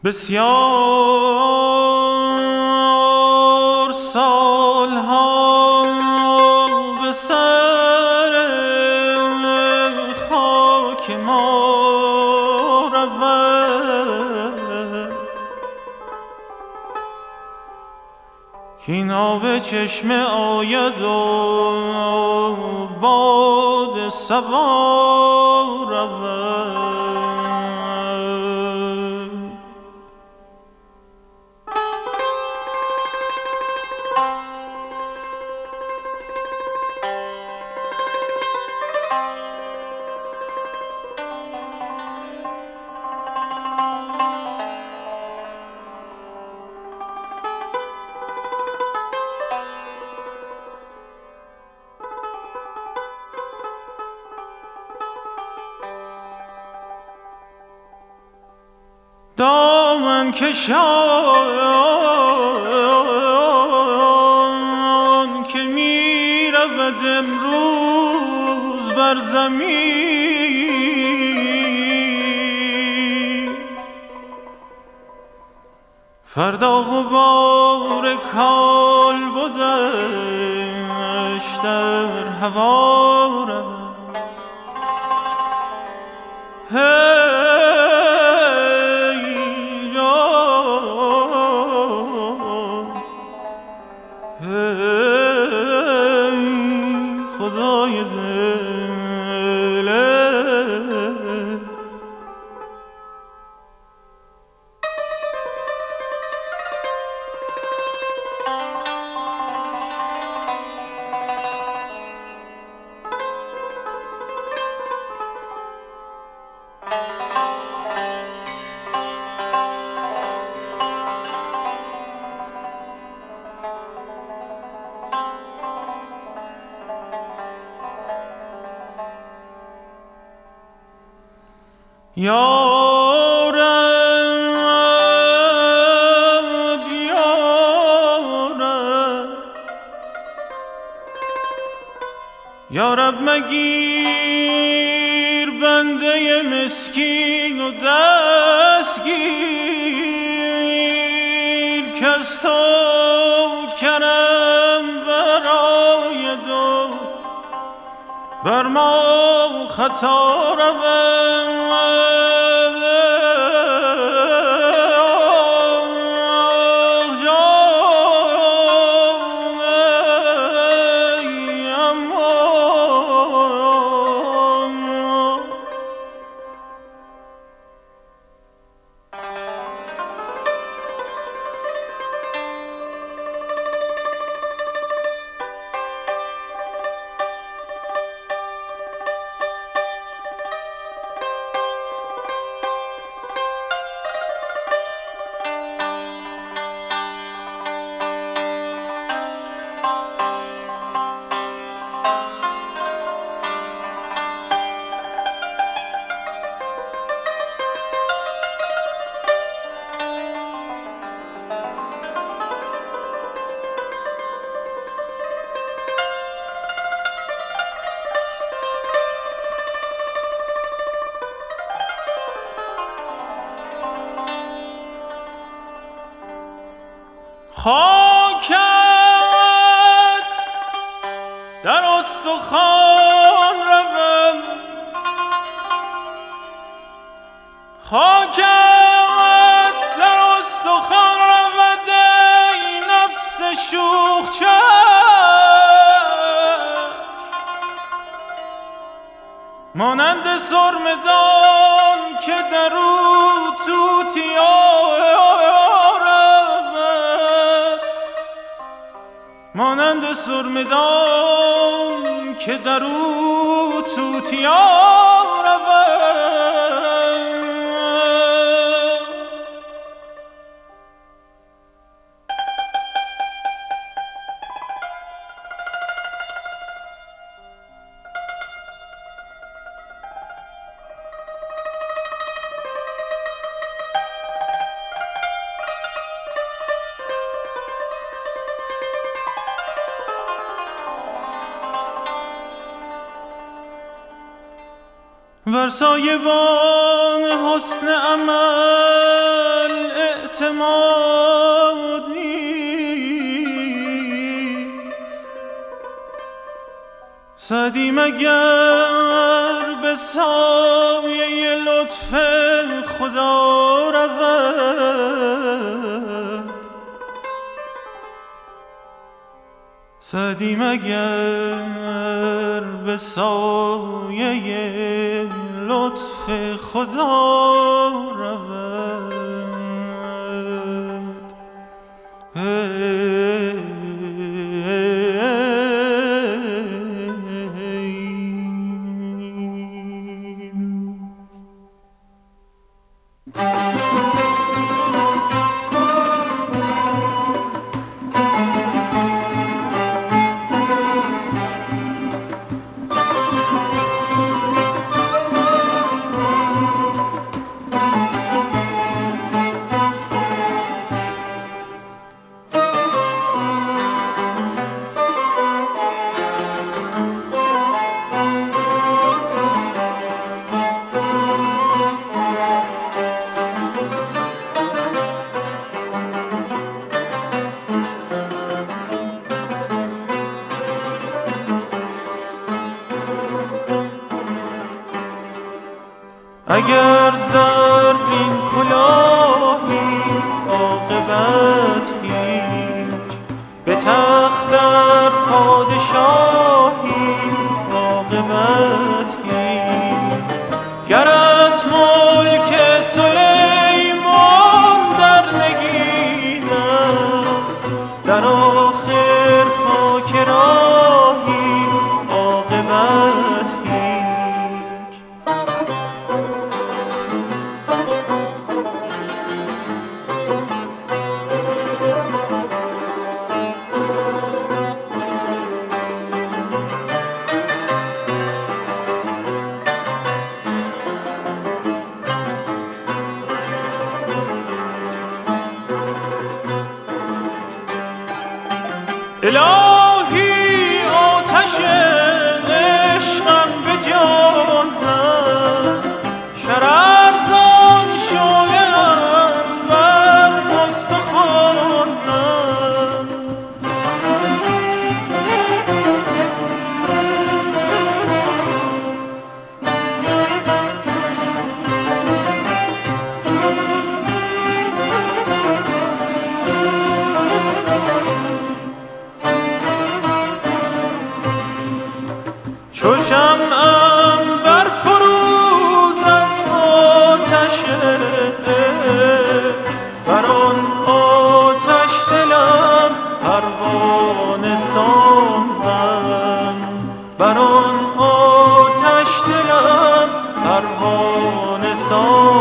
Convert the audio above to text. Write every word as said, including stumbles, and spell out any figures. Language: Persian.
بسیار سالها به سر خاک ما رود کین آب چشمه آید و باد صبا رود. دامن کشان که می رود امروز بر زمین، فردا غبار کال بودش در هوا رود. خدای دل یارب یارب یارب مگیر بنده مسکین و دستگیر که از تو کرم برای دو بر ما خطا رود. خاکت در استخوان روم، خاکت در استخوان رود ای نفس شوخ چشم، مانند سرمدان که در او توتیا مانند سرمدان که در او توتیا رود. بر سایبان حسن عمل اعتماد نیست. سعدی مگر به سایه لطف خدا رود؟ سعدی مگر به سایه لطف خدا رود؟ اگر زرین کلاهی عاقبت هیچ، به تخت در پادشاهی عاقبت هیچ. گرت ملک سلیمان در نگین است، در آخر خاک راهی عاقبت هیچ. الهی آتش عشقم به جان زد، شررزان شعله‌ام بر استخوان زد. چو شمعم بر فروز از آتش بر آن آتش دلم پروانه سان زن، بر آن آتش دلم پروانه سان